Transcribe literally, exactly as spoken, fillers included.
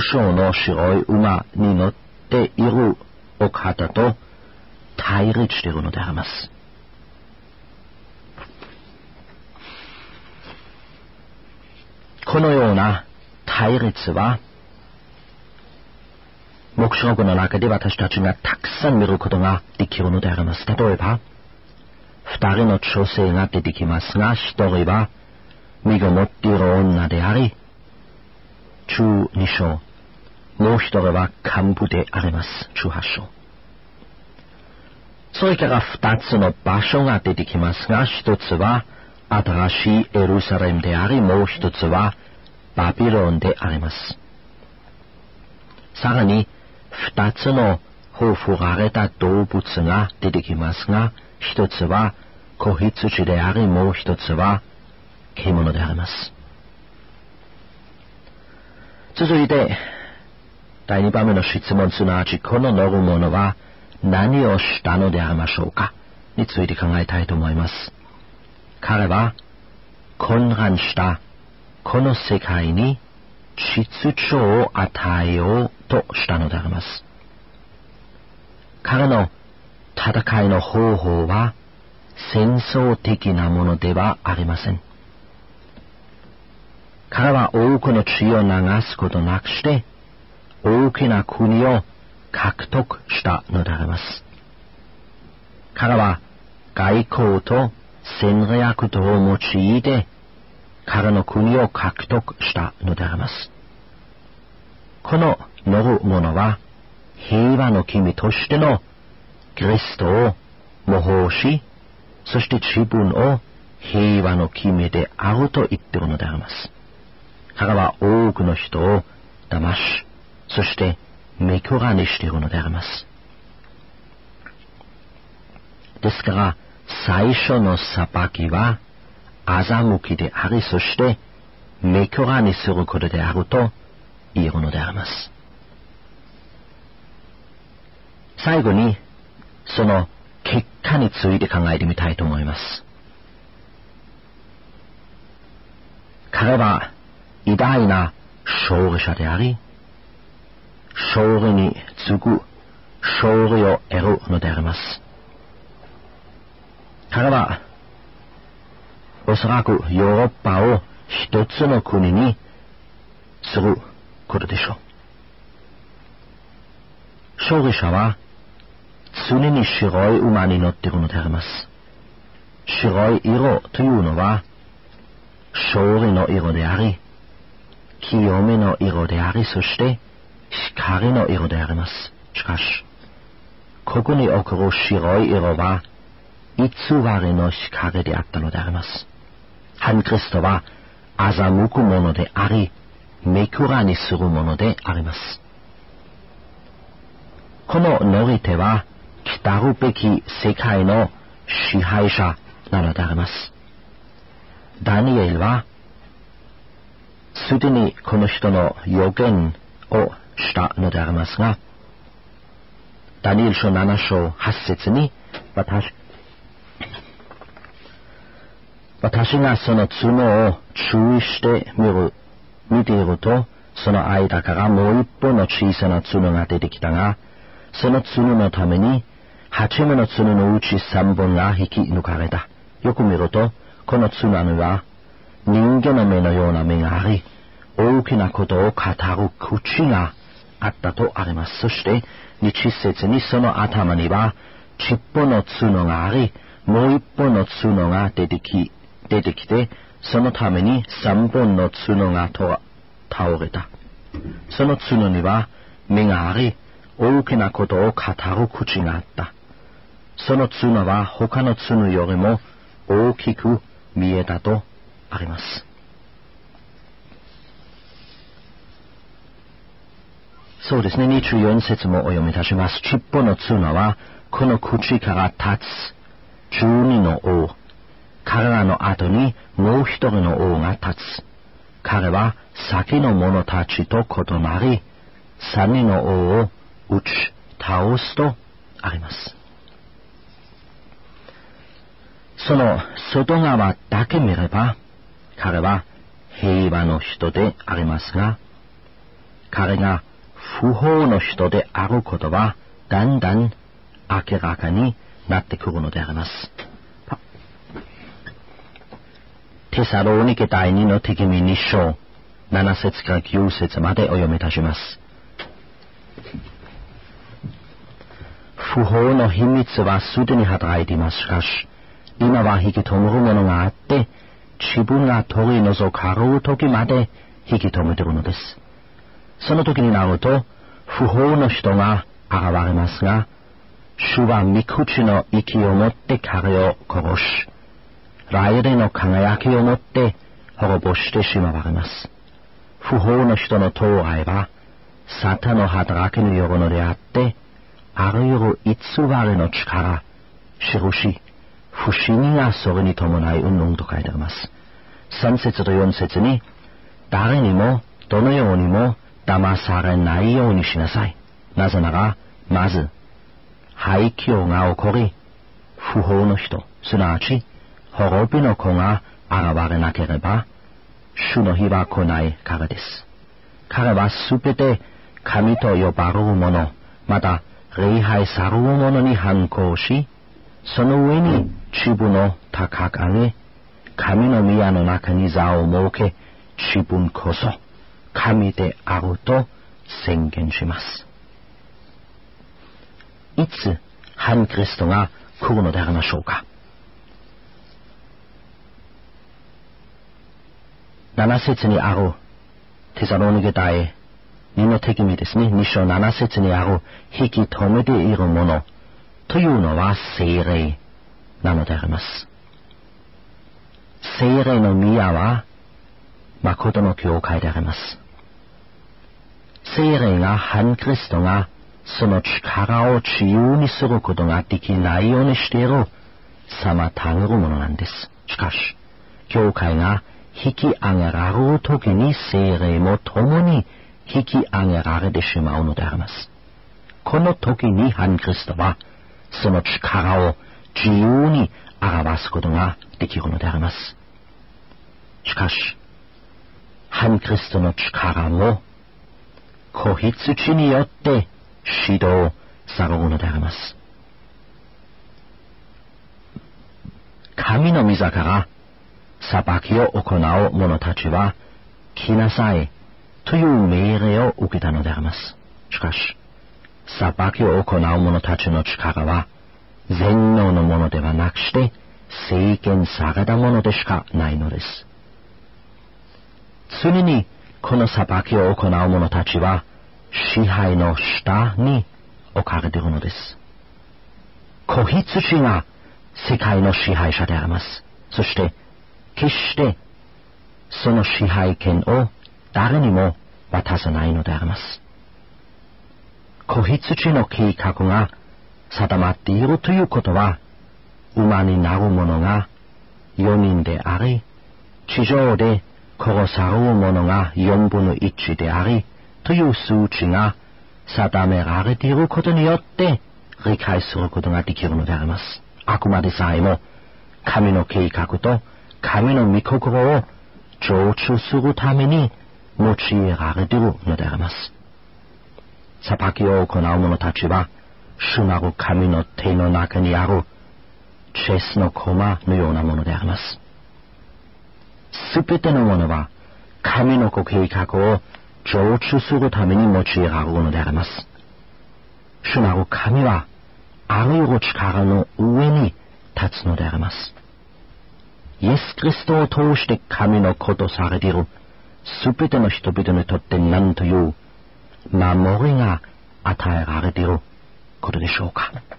章の白い馬に乗っているお方と対立しているのであります。このような対立は黙示録の中で私たちがたくさん見ることができるのであります。例えば二人の女性が出てきますが、一人は身ごもっている女でありじゅうに章、もう一人は幹部であります。じゅうはち章。それから二つの場所が出てきますが、一つは新しいエルサレムであり、もう一つはバビロンであります。さらに二つのほふられた動物が出てきますが、一つは子羊であり、もう一つは獣であります。続いて第二番目の質問、すなわちこの乗る者は何をしたのでありましょうかについて考えたいと思います。彼は混乱したこの世界に秩序を与えようとしたのであります。彼の戦いの方法は戦争的なものではありません。彼は多くの血を流すことなくして大きな国を獲得したのであります。彼は外交と戦略とを用いて彼の国を獲得したのであります。この乗る者は平和の君としてのキリストを模倣し、そして自分を平和の君であると言っているのであります。彼は多くの人を騙し、そして目くらにしているのであります。ですから最初の裁きは欺きであり、そして目くらにすることであると言えるのであります。最後にその結果について考えてみたいと思います。彼は偉大な勝利者であり、勝利に次ぐ勝利を得るのであります。彼はおそらくヨーロッパを一つの国にすることでしょう。勝利者は常に白い馬に乗っているのであります。白い色というのは勝利の色であり、清めの色であり、そして光の色であります。しかしここにおける白い色は偽りの光であったのであります。反キリストは欺くものであり、目くらにするものであります。この乗り手は来たるべき世界の支配者なのであります。ダニエルはすでにこの人の予言をしたのでありますが、ダニエル書なな章はち節に、私私がその角を注意してみる、見ていると、その間からもう一本の小さな角が出てきたが、その角のために、八目の角のうち三本が引き抜かれた。よく見ると、この角には、人間の目のような目があり、大きなことを語る口があったとあります。そして、二節にその頭には、尻尾の角があり、もう一本の角が出てき、出てきて、そのために三本の角がと倒れた。その角には目があり、大きなことを語る口があった。その角は他の角よりも大きく見えたとあります。そうですね、にじゅうよん節もお読みいたします。尻尾の角はこの口から立つ十二の王。彼らの後にもう一人の王が立つ。彼は先の者たちと異なり、三人の王を打ち倒すとあります。その外側だけ見れば、彼は平和の人でありますが、 彼が不法の人であることはだんだん明らかになってくるのであります。テサロニケ第二の手紙に章なな節からきゅう節までお読みいたします。不法の秘密はすでに働いています。しかし、今は引き止めるものがあって、自分が取り除かれる時まで引き止めているのです。その時になると、不法の人が現れますが、主は御口の息をもって彼を殺し、雷霊の輝きをもって滅ぼしてしまわれます。不法の人の到来は、サタンの働きによるのであって、あらゆる偽りの力、印、不思議がそれに伴いうんぬんと書いてあります。さん節とよん節に、誰にもどのようにも騙されないようにしなさい。なぜなら、まず、廃墟が起こり、不法の人、すなわち、滅びの子が現れなければ、主の日は来ないからです。彼はすべて神と呼ばれる者、また礼拝される者に反抗し、その上に自分を高く上げ、神の宮の中に座を設け、自分こそ神であると宣言します。いつ反キリストが来るのでありましょうか。なな節にあるテサロニケ第二の手紙ですね。に章なな節にある引き止めているものというのは聖霊なのであります。聖霊の宮は誠の教会であります。聖霊が反キリストがその力を自由にすることができないようにしている妨げるものなんです。しかし、教会が引き上げられるときに聖霊も共に引き上げられてしまうのであります。この時に反キリストはその力を自由に表すことができるのであります。しかし、反キリストの力も子羊によって指導されるのであります。神の御座から裁きを行う者たちは来なさいという命令を受けたのであります。しかし、裁きを行う者たちの力は全能のものではなくして制限されたものでしかないのです。常にこの裁きを行う者たちは支配の下に置かれているのです。子羊が世界の支配者であります。そして決してその支配権を誰にも渡さないのであります。子羊の計画が定まっているということは、馬になる者がよにんであり、地上で殺される者が四分の一であり、という数値が定められていることによって理解することができるのであります。あくまでさえも神の計画と神の御心を成就するために用いられているのであります。裁きを行う者たちは主なる神の手の中にあるチェスの駒のようなものであります。すべてのものは神のご計画を成就するために用いられるのであります。主なる神はあらゆる力の上に立つのであります。イエス・キリストを通して神の子とされているすべての人々にとって何という守りが与えられていることでしょうか。